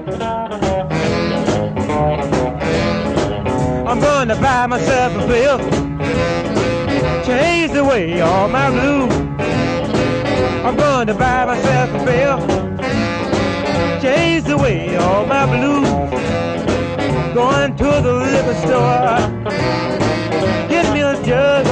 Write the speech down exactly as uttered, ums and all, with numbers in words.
I'm gonna buy myself a pill, chase away all my blues. I'm gonna buy myself a pill, chase away all my blues. Going to the liquor store, get me a jug